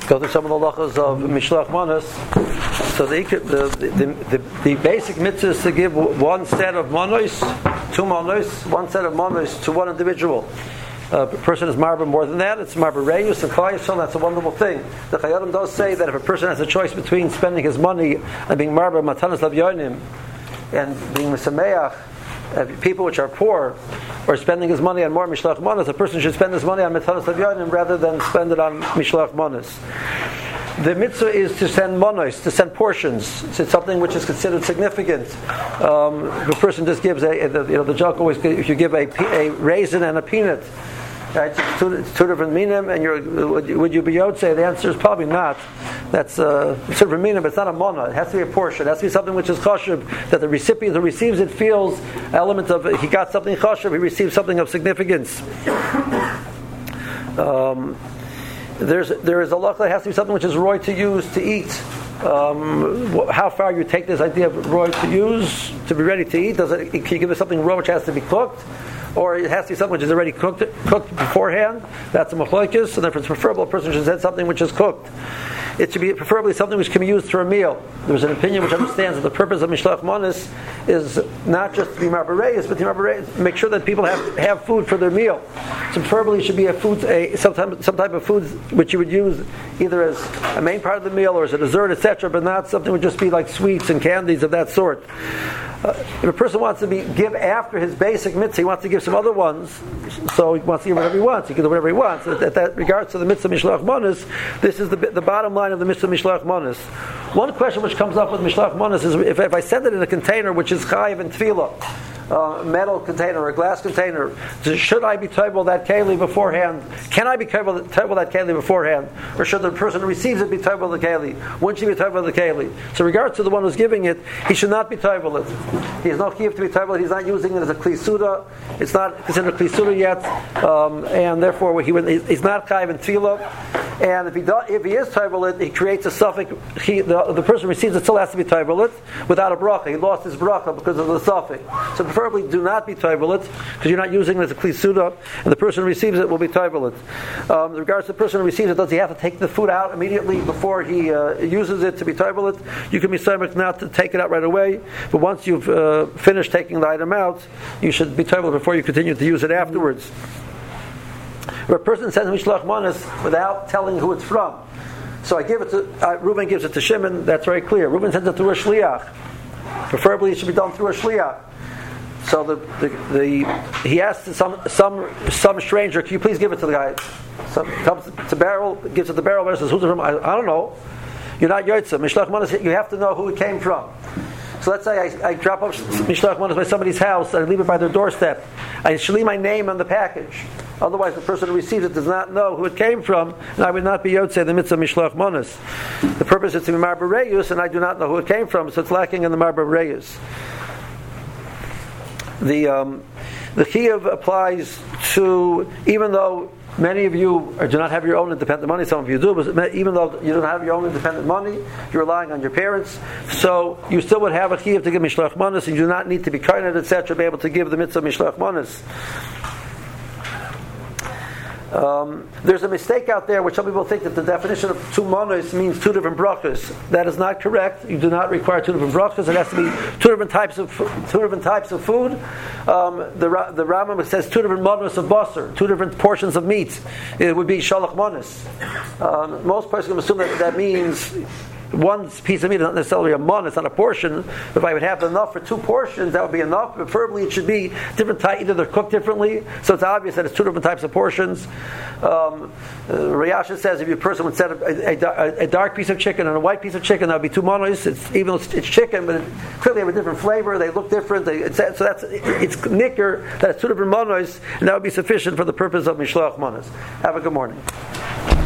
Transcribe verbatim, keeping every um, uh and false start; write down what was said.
go through some of the halachas of Mishloach Manos. So the, the, the, the, the basic mitzvah is to give one set of manos, two manos, one set of manos to one individual. Uh, a person is marba more than that, it's marba reyus and klal yisrael. That's a wonderful thing. The Chayyim does say that if a person has a choice between spending his money and being marba matanas lavyonim and being misameach, uh, people which are poor, or spending his money on more mishloach manos, a person should spend his money on matanas lavyonim rather than spend it on mishloach manos. The mitzvah is to send monos, to send portions. It's something which is considered significant. Um, the person just gives a, a you know, the joke always, if you give a, a raisin and a peanut, right, it's two, it's two different minim, and you're, would you be yotze? The answer is probably not. That's uh, sort of a minim, but it's not a mona. It has to be a portion. It has to be something which is chashuv, that the recipient who receives it feels element of, he got something chashuv, he received something of significance. Um, There's there is a law that has to be something which is roy to use to eat. Um, how far you take this idea of roy to use to be ready to eat? Does it? Can you give us something raw which has to be cooked, or it has to be something which is already cooked cooked beforehand? That's a machlokes, and therefore it's preferable a person should say something which is cooked. It should be preferably something which can be used for a meal. There's an opinion which understands that the purpose of Mishloach Manos is not just to be marba reyus, but to marba reyus, make sure that people have have food for their meal. So preferably it should be a food, a some type, some type of food which you would use either as a main part of the meal or as a dessert, et cetera, but not something which would just be like sweets and candies of that sort. Uh, if a person wants to be give after his basic mitzvah, he wants to give some other ones, so he wants to give whatever he wants. He can do whatever he wants. At, at that regards to the mitzvah Mishloach Manos, this is the the bottom line of the mitzvah Mishloach Manos. One question which comes up with Mishloach Manos is if, if I send it in a container which is chayiv and tefillah, a uh, metal container or a glass container, should I be table that keli beforehand? Can I be table that keli beforehand, or should the person who receives it be table the keli? Wouldn't she be table the keli? So, regards to the one who's giving it, he should not be table it. He has no chiyuv to be table it. He's not using it as a klisuda. It's not considered a klisuda yet, um, and therefore he would, he's not chayiv and tefillah. And if he do, if he is table it, he creates a suffix. He, the, the person who receives it still has to be table it without a bracha. He lost his bracha because of the suffix. So preferably do not be table it because you're not using it as a klisuda, and the person who receives it will be table it. Um, in regards to the person who receives it, does he have to take the food out immediately before he uh, uses it to be table it? You can be samech not to take it out right away, but once you've uh, finished taking the item out, you should be table it before you continue to use it afterwards. If a person sends Mishloach Manos without telling who it's from, so I give it to uh, Reuben gives it to Shimon. That's very clear. Reuben sends it through a shliach. Preferably, it should be done through a shliach. So the, the, the he asks some some some stranger, can you please give it to the guy? So comes to barrel, gives it to the barrel, says, who's it from? I, I don't know. You're not Yotzeh. Mishloach Manos, you have to know who it came from. So let's say I, I drop off Mishloach Manos by somebody's house and I leave it by their doorstep. I should leave my name on the package. Otherwise, the person who receives it does not know who it came from, and I would not be Yotzeh the mitzvah Mishloach Manos. The purpose is to be marba reyus, and I do not know who it came from, so it's lacking in the marba reyus. The um, the chiyuv applies to, even though many of you do not have your own independent money, some of you do, but even though you don't have your own independent money, you're relying on your parents, so you still would have a chiyuv to give Mishloach Manos, and you do not need to be kohenet, et cetera, be able to give the mitzvah Mishloach Manos. Um, there's a mistake out there which some people think that the definition of two monos means two different brachas. That is not correct. You do not require two different brachas. It has to be two different types of two different types of food. Um, the the Rambam says two different monos of basar, two different portions of meat. It would be shalach monos. Um, most persons assume that that means one piece of meat is not necessarily a mon, it's not a portion. If I would have enough for two portions, that would be enough. Preferably it should be different types, either they're cooked differently, so it's obvious that it's two different types of portions. Um, uh, Rayasha says if a person would set a, a, a dark piece of chicken and a white piece of chicken, that would be two monos. It's, even though it's, it's chicken, but it clearly have a different flavor, they look different, they, it's, so that's it's nicker, that it's two different monos, and that would be sufficient for the purpose of Mishloach Manos. Have a good morning.